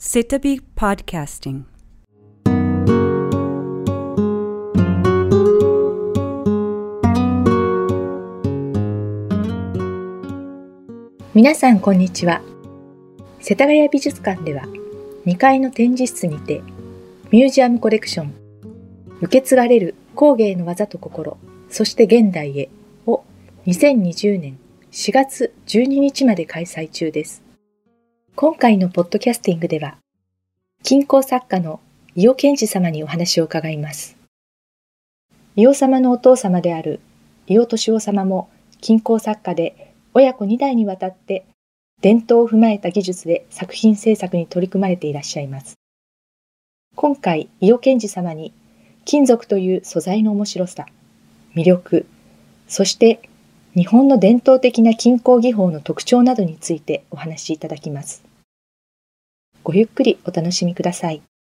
Sitabi Podcasting。 皆さんこんにちは。世田谷美術館では2階の展示室にてミュージアムコレクション受け継がれる工芸の技と心、そして現代へを2020年4月12日まで開催中です。今回のポッドキャスティングでは金工作家の伊予健治様にお話を伺います。伊予様のお父様である伊予敏夫様も金工作家で、親子2代にわたって伝統を踏まえた技術で作品制作に取り組まれていらっしゃいます。今回伊予健治様に金属という素材の面白さ、魅力、そして日本の伝統的な金工技法の特徴などについてお話しいただきます。ごゆっくりお楽しみください。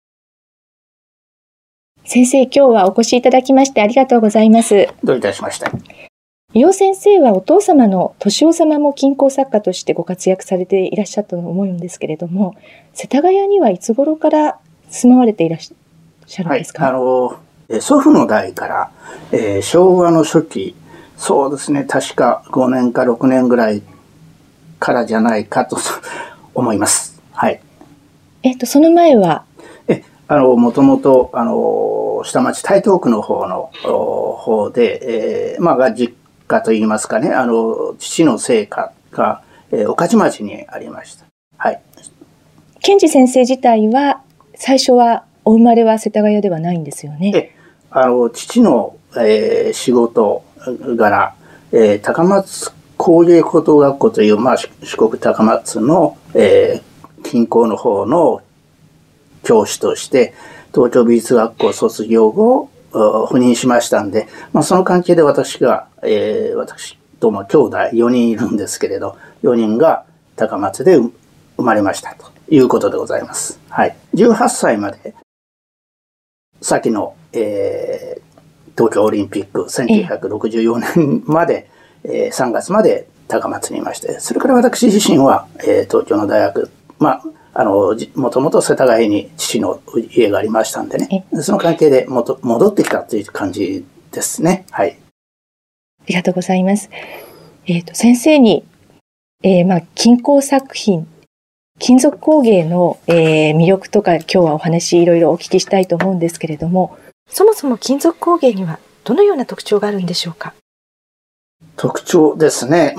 先生、今日はお越しいただきましてありがとうございます。 どういたしました。 伊予先生はお父様の敏夫様も金工作家としてご活躍されていらっしゃったと思うんですけれども、世田谷にはいつ頃から住まわれていらっしゃるんですか？ 祖父の代から、昭和の初期、そうですね、確か5年か6年ぐらいからじゃないかと思います。はい。 その前はもともと下町台東区の方で、が実家といいますかね、父の生家が、御徒町にありました。はい。 健治先生自体は最初はお生まれは世田谷ではないんですよね。 父の、仕事柄、高松工芸高等学校という、四国高松の、近郊の方の教師として東京美術学校卒業後赴任しましたんで、その関係で私とも兄弟4人いるんですけれど、4人が高松で生まれましたということでございます。はい。18歳まで先の、東京オリンピック1964年まで、3月まで高松にいまして、それから私自身は、東京の大学、もともと世田谷に父の家がありましたんでね、その関係で戻ってきたという感じですね。はい。 ありがとうございます。先生に、金工作品、金属工芸の、魅力とか今日はお話いろいろお聞きしたいと思うんですけれども、そもそも金属工芸にはどのような特徴があるんでしょうか？ 特徴ですね。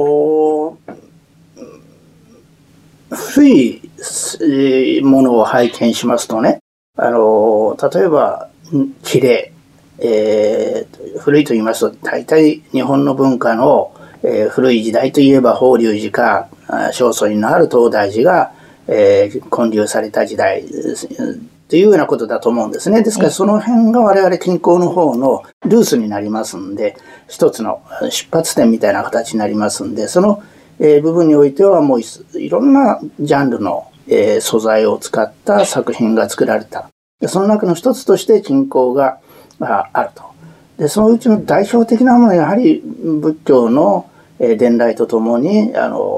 古いものを拝見しますとね、例えば切れ、古いと言いますと大体日本の文化の、古い時代といえば法隆寺か正倉院のある東大寺が、建立された時代というようなことだと思うんですね。ですからその辺が我々金工の方のルーツになりますんで、一つの出発点みたいな形になりますんで、その部分においてはもういろんなジャンルの、素材を使った作品が作られた。その中の一つとして金工があると。で、そのうちの代表的なものはやはり仏教の伝来とともに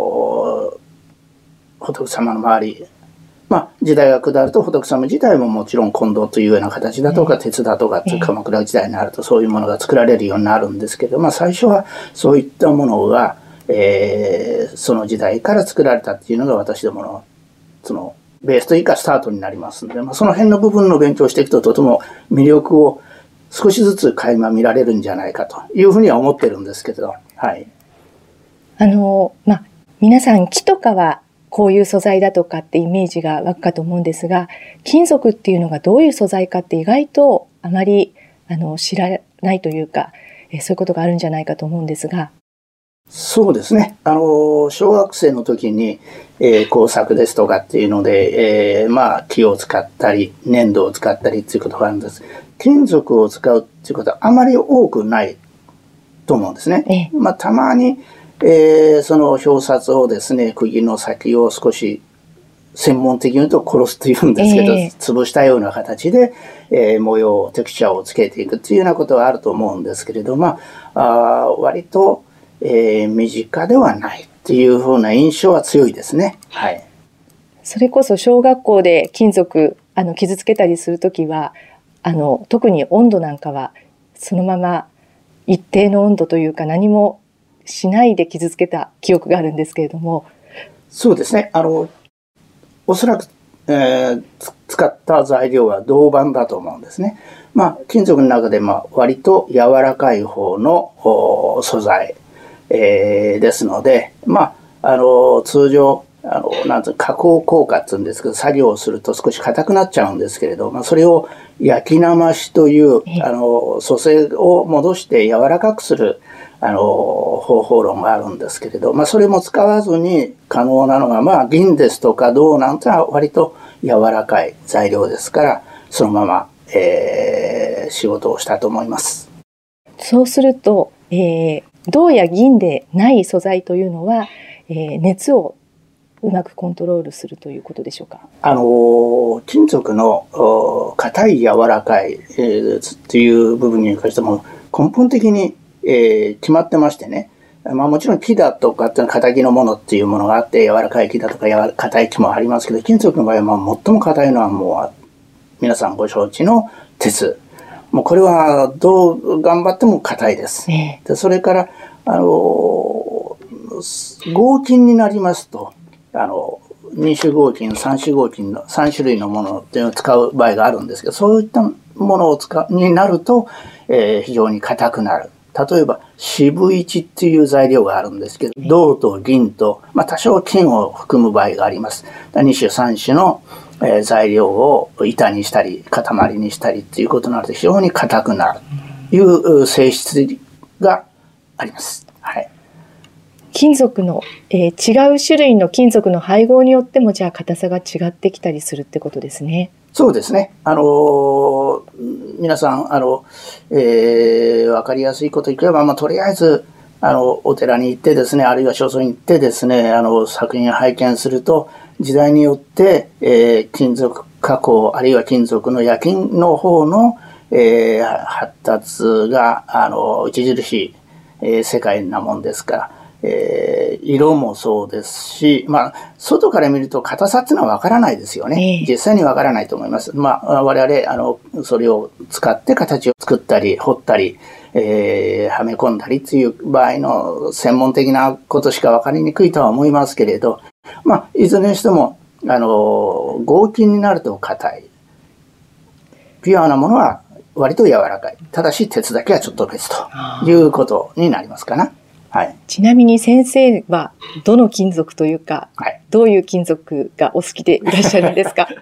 仏様の周り、時代が下ると仏様自体ももちろん金銅というような形だとか鉄だとか鎌倉時代になるとそういうものが作られるようになるんですけど、最初はそういったものがその時代から作られたっていうのが私どものそのベースというかスタートになりますので、その辺の部分の勉強をしていくととても魅力を少しずつ垣間見られるんじゃないかというふうには思ってるんですけど、はい。 皆さん木とかはこういう素材だとかってイメージが湧くかと思うんですが、金属っていうのがどういう素材かって意外とあまり知らないというか、そういうことがあるんじゃないかと思うんですが。 そうですね。小学生の時に、工作ですとかっていうので、木を使ったり、粘土を使ったりっていうことがあるんです。金属を使うっていうことはあまり多くないと思うんですね。たまに、その表札をですね、釘の先を少し専門的に言うと殺すというんですけど、潰したような形で、模様、テクスチャーをつけていくっていうようなことはあると思うんですけれど、割と身近ではないっていう風な印象は強いですね。はい。 それこそ小学校で金属傷つけたりするときは特に温度なんかはそのまま一定の温度というか何もしないで傷つけた記憶があるんですけれども。 そうですね。おそらく、使った材料は銅板だと思うんですね。金属の中で割と柔らかい方の素材、ですので、通常なんて加工硬化って言うんですけど、作業をすると少し硬くなっちゃうんですけれど、それを焼きなましという組成を戻して柔らかくする方法論があるんですけれど、それも使わずに可能なのが、銀ですとか銅なんてのは割と柔らかい材料ですから、そのまま、仕事をしたと思います。 そうすると、銅や銀でない素材というのは、熱をうまくコントロールするということでしょうか。 金属の硬い柔らかい、っていう部分に関しても根本的に、決まってましてね。もちろん木だとかっていうのは硬木のものっていうものがあって、柔らかい木だとか硬い木もありますけど、金属の場合は最も硬いのはもう皆さんご承知の鉄。もうこれはどう頑張っても硬いです。でそれから合金になりますと、2種合金、3種合金の3種類のものっていうのを使う場合があるんですけど、そういったものになると、非常に硬くなる。例えば渋一っていう材料があるんですけど、銅と銀と、多少金を含む場合があります。2種3種の材料を板にしたり塊にしたりっていうことになると非常に硬くなるという性質があります。はい。 金属の、違う種類の金属の配合によってもじゃあ硬さが違ってきたりするってことですね。 そうですね。皆さんわかりやすいこと言えば、とりあえずお寺に行ってですね、あるいは所蔵に行ってですね、作品を拝見すると、時代によって、金属加工あるいは金属の焼きの方の、発達が著しい、世界なもんですから、色もそうですし、外から見ると硬さっていうのはわからないですよね。実際にわからないと思います。我々それを使って形を作ったり彫ったり、はめ込んだりっていう場合の専門的なことしかわかりにくいとは思いますけれど、いずれにしても合金になると硬い。ピュアなものは割と柔らかい。ただし鉄だけはちょっと別ということになりますかな。はい、 ちなみに先生はどの金属というか、どういう金属がお好きでいらっしゃるんですか？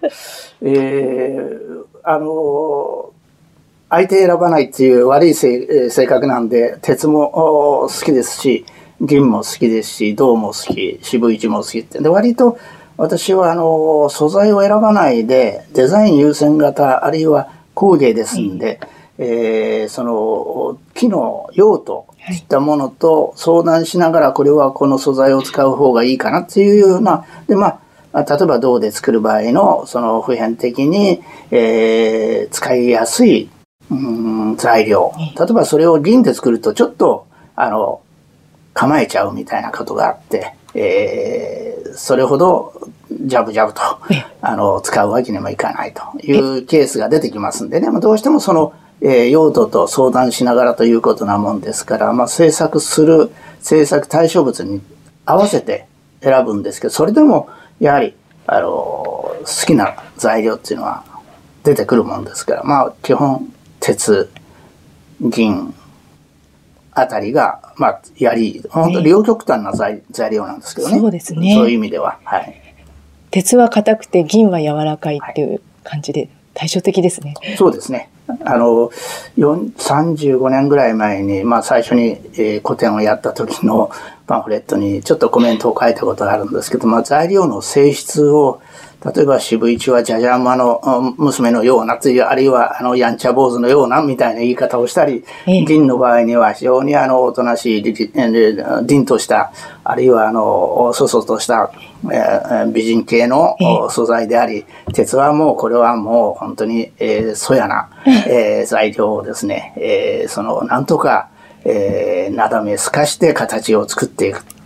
相手選ばないっていう悪い性格なんで、鉄も好きですし、銀も好きですし、銅も好き、渋一も好きって。で、割と私は素材を選ばないで、デザイン優先型、あるいは工芸ですんで、その木の用途いったものと相談しながら、これはこの素材を使う方がいいかなっていうような、で例えば銅で作る場合のその普遍的に、使いやすい、材料、例えばそれを銀で作るとちょっと構えちゃうみたいなことがあって、それほどジャブジャブと使うわけにもいかないというケースが出てきますんでね、どうしてもその用途と相談しながらということなもんですから、制作対象物に合わせて選ぶんですけど、それでもやはり好きな材料っていうのは出てくるもんですから、基本鉄、銀あたりが本当両極端な材料なんですけどね。 そうですね。 そういう意味では、はい。 鉄は硬くて銀は柔らかいっていう感じで対照的ですね。 そうですね。35年ぐらい前に、最初に、個展をやった時のパンフレットにちょっとコメントを書いたことがあるんですけど、材料の性質を、例えば渋一はジャジャマの娘のようなという、あるいはやんちゃ坊主のようなみたいな言い方をしたり、銀の場合には非常におとなしい凛とした、あるいはそそとした美人系の素材であり、鉄はもうこれはもう本当にそやな材料をですね、なんとかなだめすかして形を作っていくっ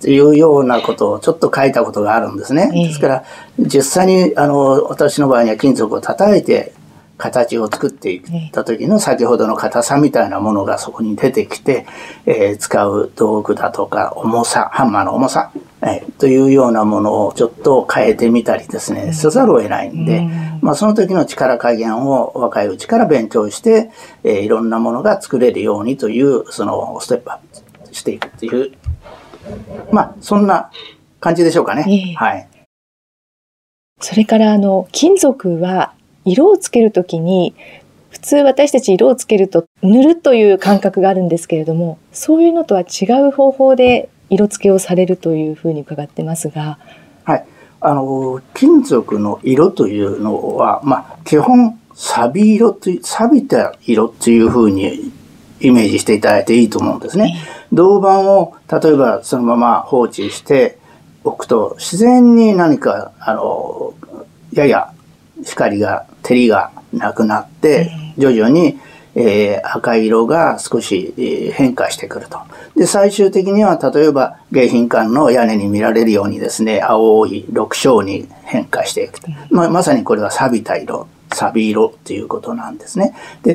というようなことをちょっと書いたことがあるんですね。ですから実際に私の場合には金属を叩いて形を作っていった時の先ほどの硬さみたいなものがそこに出てきて、使う道具だとか重さ、ハンマーの重さ、というようなものをちょっと変えてみたりですね、せざるを得ないんで、その時の力加減を若いうちから勉強して、いろんなものが作れるようにというそのステップアップしていくという、そんな感じでしょうかね。はい。 それから金属は色をつけるときに、普通私たち色をつけると塗るという感覚があるんですけれども、そういうのとは違う方法で色付けをされるというふうに伺ってますが。 はい。金属の色というのは、基本錆びた色というふうにイメージしていただいていいと思うんですね。銅板を例えばそのまま放置しておくと、自然に何かやや光が照りがなくなって徐々に、赤色が少し、変化してくると。で最終的には例えば迎賓館の屋根に見られるようにですね、青い緑青に変化していくと。まさにこれは錆びた色、錆び色ということなんですね。で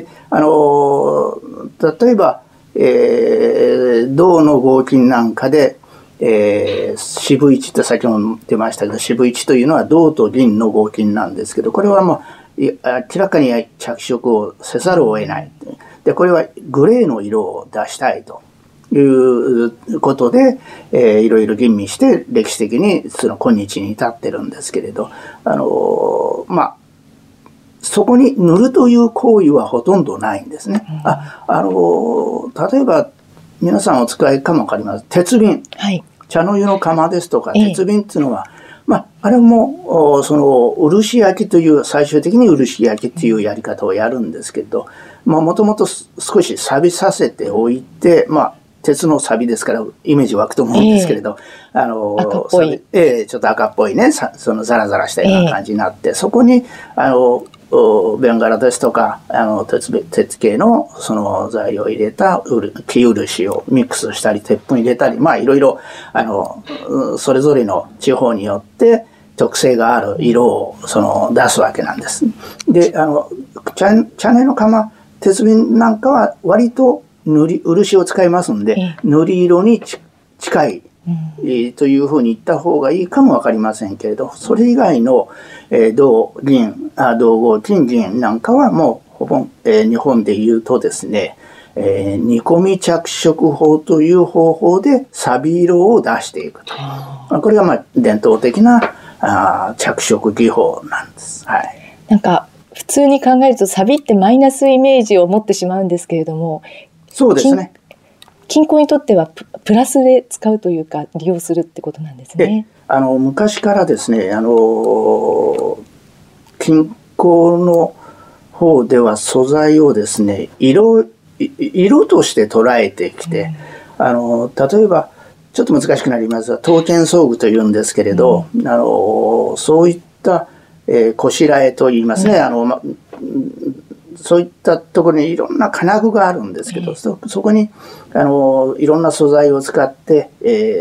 例えば、銅の合金なんかで渋一って先ほど出ましたけど、渋一というのは銅と銀の合金なんですけど、これは明らかに着色をせざるを得ない。でこれはグレーの色を出したいということで、いろいろ吟味して歴史的にその今日に至ってるんですけれど、そこに塗るという行為はほとんどないんですね。例えば皆さんお使いかもわかります。鉄瓶。はい。茶の湯の釜ですとか、鉄瓶っていうのは、あれも、漆焼きという、最終的に漆焼きっていうやり方をやるんですけど、もともと少し錆びさせておいて、鉄の錆ですからイメージ湧くと思うんですけれど、 赤っぽい。 ちょっと赤っぽいね、そのザラザラしたような感じになって、そこに、ベンガラですとか鉄系のその材料を入れた木漆をミックスしたり鉄粉入れたりいろいろそれぞれの地方によって特性がある色を出すわけなんです。で茶根の釜鉄瓶なんかは割と漆を使いますんで塗り色に近いというふうに言った方がいいかもわかりませんけれど、それ以外の銅合金銀なんかはもうほぼ、日本で言うとですね、煮込み着色法という方法で錆び色を出していくと。これが伝統的な着色技法なんです。はい。 なんか普通に考えると錆ってマイナスイメージを持ってしまうんですけれども、 そうですね。 金工にとってはプラスで使うというか利用するってことなんですね。 昔からですね、金工の方では素材をですね、色として捉えてきて、例えばちょっと難しくなりますが、刀剣装具というんですけれど、そういった、こしらえといいますね、そういったところにいろんな金具があるんですけど、そこにいろんな素材を使って、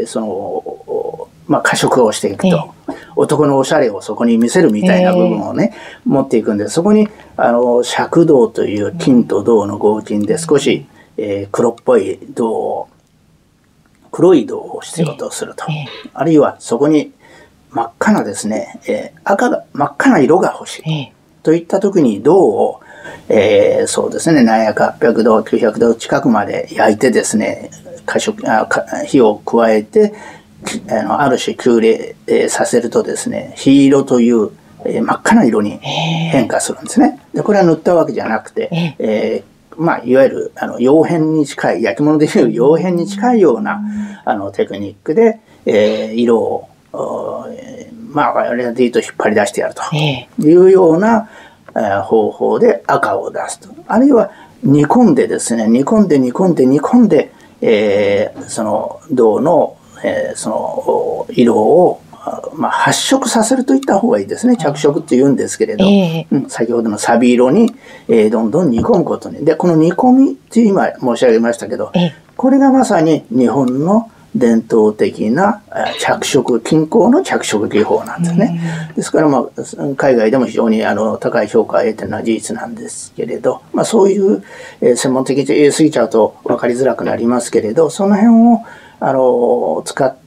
加色をしていくと、男のおしゃれをそこに見せるみたいな部分をね、持っていくんで、そこに赤銅という金と銅の合金で少し、黒っぽい黒い銅を必要とすると、あるいはそこに真っ赤なですね、真っ赤な色が欲しいといった時に銅をそうですね、700、800度、900度近くまで焼いてですね、火を加えて、ある種急冷させるとですね、火色という、真っ赤な色に変化するんですね。でこれは塗ったわけじゃなくて、いわゆる窯変に近い、焼き物でいう窯変に近いようなテクニックで、色をあれで言うと引っ張り出してやるというような方法で赤を出すと。あるいは煮込んでですね、煮込んで、その銅の、その色を、発色させるといった方がいいですね。着色って言うんですけれど、先ほどの錆色に、どんどん煮込むことに。で、この煮込みって今申し上げましたけど、これがまさに日本の伝統的な着色、金工の着色技法なんですね。ですから、海外でも非常に高い評価を得ているのは事実なんですけれど、そういう、専門的に言い過ぎちゃうと分かりづらくなりますけれど、その辺を使って、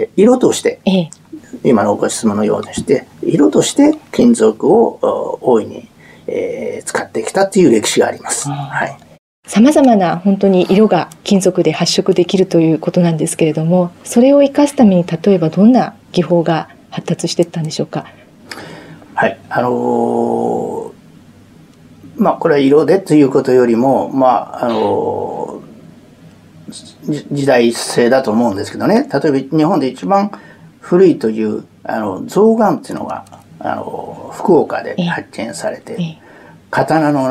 色として、今のご質問のようでして、色として金属を大いに、使ってきたという歴史があります。はい。 様々な本当に色が金属で発色できるということなんですけれども、それを生かすために例えばどんな技法が発達していったんでしょうか。 はい。これは色でということよりも、時代性だと思うんですけどね。例えば日本で一番古いという象眼っていうのが福岡で発見されて、刀の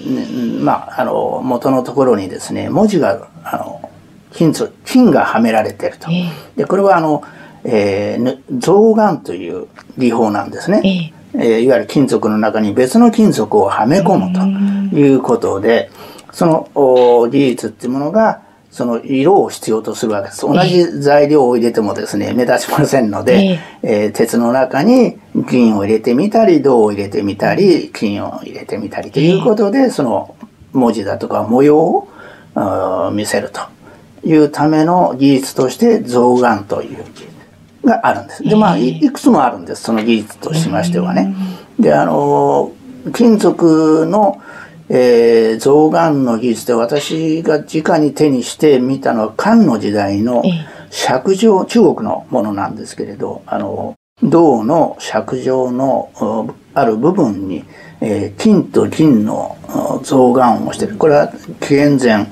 元のところにですね、文字が金がはめられていると。でこれは象眼という技法なんですね。いわゆる金属の中に別の金属をはめ込むということで、その技術っていうものがその色を必要とするわけです。同じ材料を入れてもですね、目立ちませんので、鉄の中に銀を入れてみたり、銅を入れてみたり、金を入れてみたりということで、その文字だとか模様を見せるというための技術として象眼という技術があるんです。で、いくつもあるんです、その技術としましてはね。で、金属の象眼の技術で私が直に手にして見たのは漢の時代の錫状、中国のものなんですけれど、銅の錫状のある部分に、金と銀の象眼をしている。これは紀元前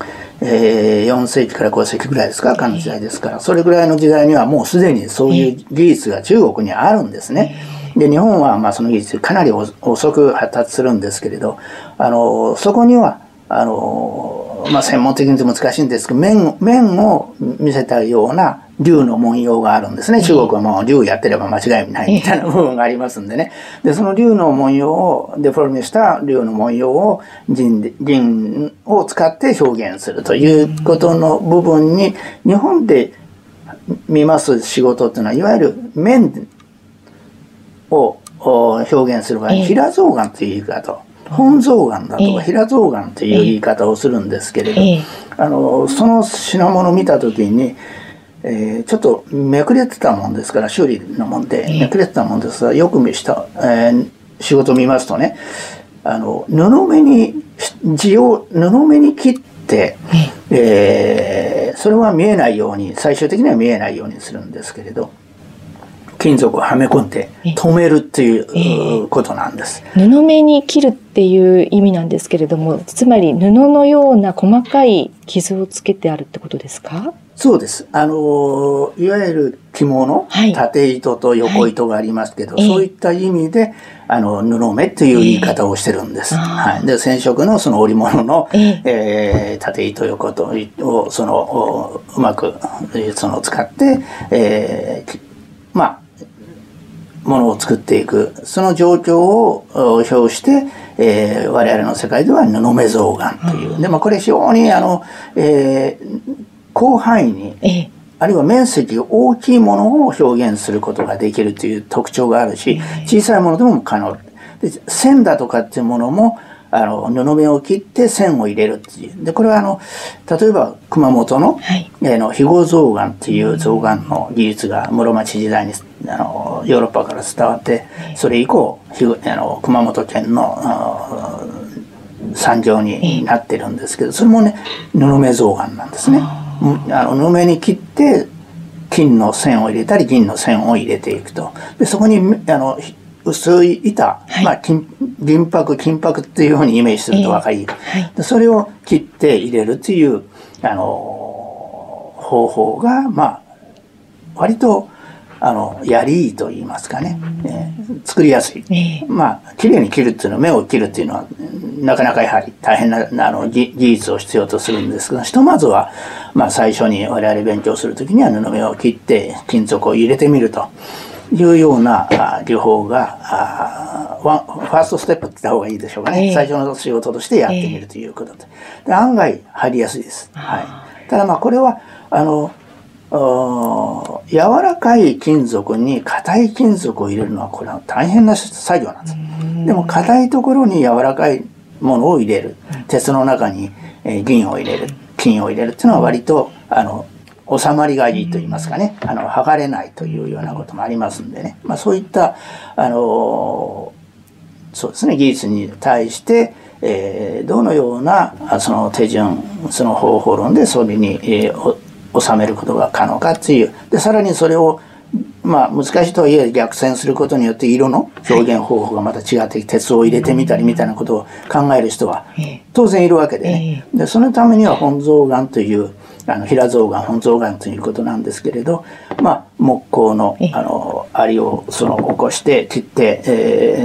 4世紀から5世紀ぐらいですか、漢の時代ですから、それぐらいの時代にはもうすでにそういう技術が中国にあるんですね。で、日本はその技術かなり遅く発達するんですけれど、そこには専門的に難しいんですけど、面を見せたような竜の文様があるんですね。中国はもう竜やってれば間違いないみたいな部分がありますんでね。で、その竜の文様をデフォルメした竜の文様を銀を使って表現するということの部分に、日本で見ます仕事っていうのは、いわゆる面を表現する場合、平象眼という言い方、本象眼だとか平象眼という言い方をするんですけれど、その品物を見た時に、ちょっとめくれてたもんですから、修理のもんでめくれてたもんですが、よく仕事を見ますとね、布目に切って、それは見えないように、最終的には見えないようにするんですけれど、金属をはめ込んで止めるっていうことなんです。 布目に切るっていう意味なんですけれども、つまり布のような細かい傷をつけてあるってことですか？ そうです。いわゆる着物、縦糸と横糸がありますけど、そういった意味で布目っていう言い方をしてるんです。で、染色のその織物の、縦糸横糸をうまく使って、ものを作っていく、その状況を表して、我々の世界では布目象眼という。で、これ非常に広範囲に、あるいは面積が大きいものを表現することができるという特徴があるし、小さいものでも可能。で、線だとかっていうものも、布目を切って線を入れるっていう。で、これは例えば熊本の、肥後象眼っていう象眼の技術が室町時代にヨーロッパから伝わって、それ以降熊本県の産業になってるんですけど、それもね、布目象眼なんですね。布目に切って金の線を入れたり銀の線を入れていくと。で、そこに薄い板、金箔っていうふうにイメージすると分かり、それを切って入れるっていう方法が割とやりいいと言いますかね、作りやすい。綺麗に切るっていうのは、目を切るっていうのはなかなかやはり大変な技術を必要とするんですが、ひとまずは最初に我々勉強するときには布目を切って金属を入れてみるというような技法がファーストステップって言った方がいいでしょうかね。最初の仕事としてやってみるということで、案外入りやすいです。ただこれは柔らかい金属に硬い金属を入れるのはこれは大変な作業なんです。でも硬いところに柔らかいものを入れる、鉄の中に銀を入れる、金を入れるっていうのは割と収まりがいいと言いますかね、剥がれないというようなこともありますんでね、そういったそうですね、技術に対して、どのようなその手順、その方法論でそれに、収めることが可能かっていう。で、さらにそれを、難しいとはいえ逆線することによって色の表現方法がまた違って鉄を入れてみたりみたいなことを考える人は当然いるわけでね。で、そのためには本象眼という、平象眼、本象眼ということなんですけれど、木工の、針を起こして切って、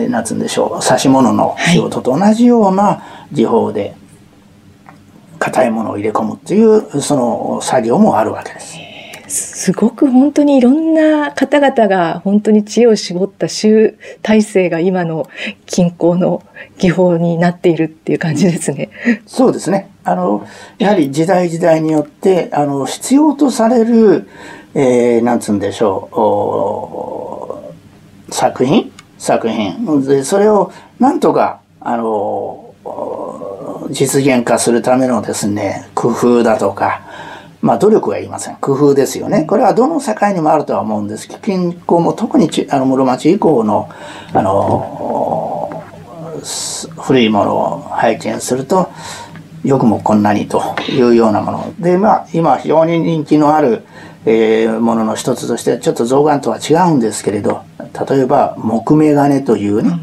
なんつうんでしょう、刺し物の仕事と同じような技法で、硬いものを入れ込むっていうその作業もあるわけです。 すごく本当にいろんな方々が本当に知恵を絞った集大成が今の金工の技法になっているっていう感じですね。 そうですね。やはり時代時代によって必要とされる、なんつうんでしょう、作品でそれをなんとか実現化するためのですね、工夫だとか、努力は言いません。工夫ですよね。これはどの世界にもあるとは思うんですけど、金工も特に室町以降の、古いものを拝見すると、よくもこんなにというようなもの。で、今非常に人気のある、ものの一つとして、ちょっと象眼とは違うんですけれど、例えば木目金というね、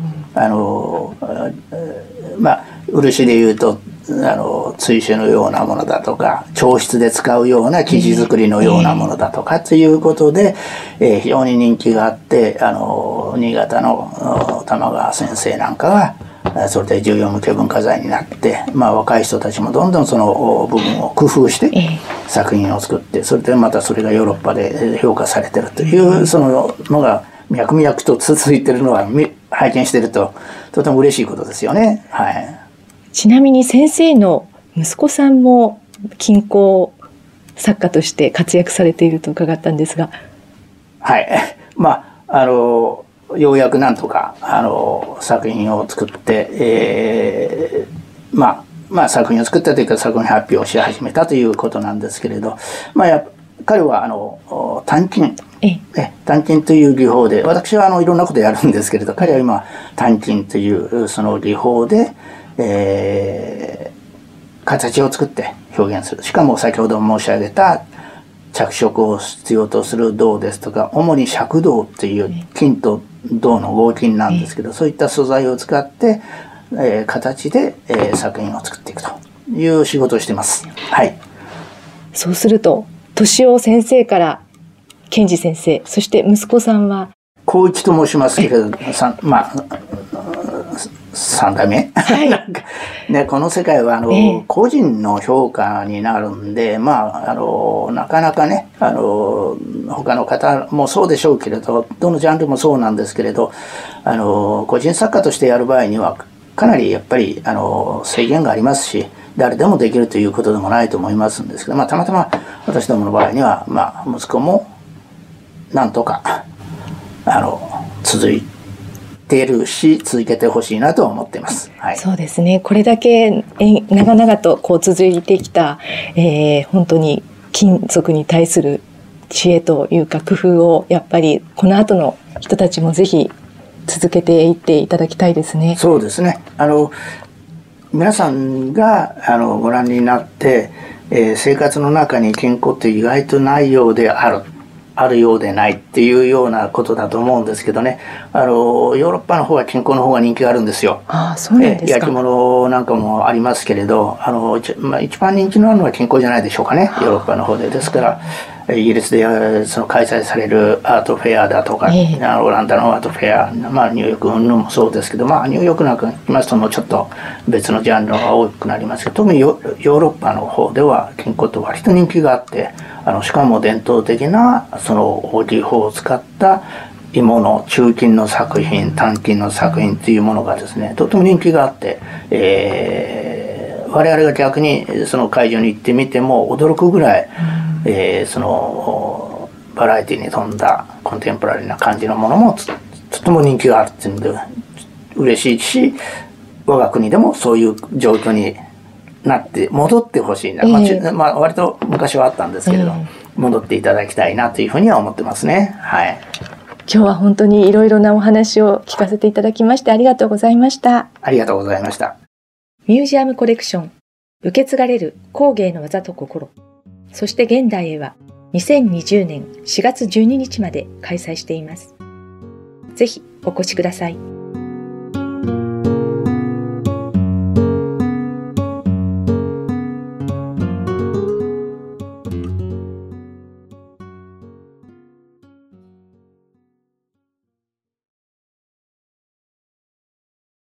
漆でいうと対種のようなものだとか彫漆で使うような生地作りのようなものだとかということで、非常に人気があって新潟の玉川先生なんかがそれで重要無形文化財になって、若い人たちもどんどんその部分を工夫して作品を作って、それでまたそれがヨーロッパで評価されてるというそののが脈々と続いてるのは拝見してるととても嬉しいことですよね。はい。 ちなみに先生の息子さんも金工作家として活躍されていると伺ったんですが。 はい。ようやくなんとか作品を作って、作品を作ったというか作品発表し始めたということなんですけれど、彼は鍛金という技法で、私はいろんなことやるんですけれど、彼は今鍛金というその技法で、形を作って表現する。しかも先ほど申し上げた着色を必要とする銅ですとか、主に赤銅っていう金と銅の合金なんですけど、そういった素材を使って、形で、作品を作っていくという仕事をしています。はい。 そうすると敏夫先生から健二先生、そして息子さんは光一と申しますけれど、3代目、はいね、この世界は個人の評価になるんで、なかなかね他の方もそうでしょうけれど、どのジャンルもそうなんですけれど、個人作家としてやる場合にはかなりやっぱり制限がありますし、誰でもできるということでもないと思いますんですけど、たまたま私どもの場合には、息子もなんとか続いているし、続けてほしいなと思っています。はい、そうですね。 これだけ長々と続いてきた、本当に金属に対する知恵というか工夫をやっぱりこの後の人たちもぜひ続けていっていただきたいですね。 そうですね。皆さんがご覧になって、生活の中に金庫って意外とないようであるようでないっていうようなことだと思うんですけどね、ヨーロッパの方は金庫の方が人気があるんですよ。 そうなんですか。 焼き物なんかもありますけれど、一番人気のあるのは金庫じゃないでしょうかね、ヨーロッパの方で。ですからイギリスでその開催されるアートフェアだとか、オランダのアートフェア、ニューヨーク云々もそうですけど、ニューヨークなんかに行きますともうちょっと別のジャンルが多くなりますけど、特にヨーロッパの方では金庫って割と人気があって、しかも伝統的なその技法を使った芋の鋳金の作品、鍛金の作品っていうものがですね、とても人気があって、我々が逆にその会場に行ってみても驚くぐらいそのバラエティに富んだコンテンポラリーな感じのものもとても人気があるっていうので嬉しいし、我が国でもそういう状況になって戻ってほしいな、割と昔はあったんですけれど、戻っていただきたいなというふうには思ってますね。はい。 今日は本当にいろいろなお話を聞かせていただきましてありがとうございました。 ありがとうございました。 ミュージアムコレクション受け継がれる工芸の技と心、そして現代へは2020年4月12日まで開催しています。ぜひお越しください。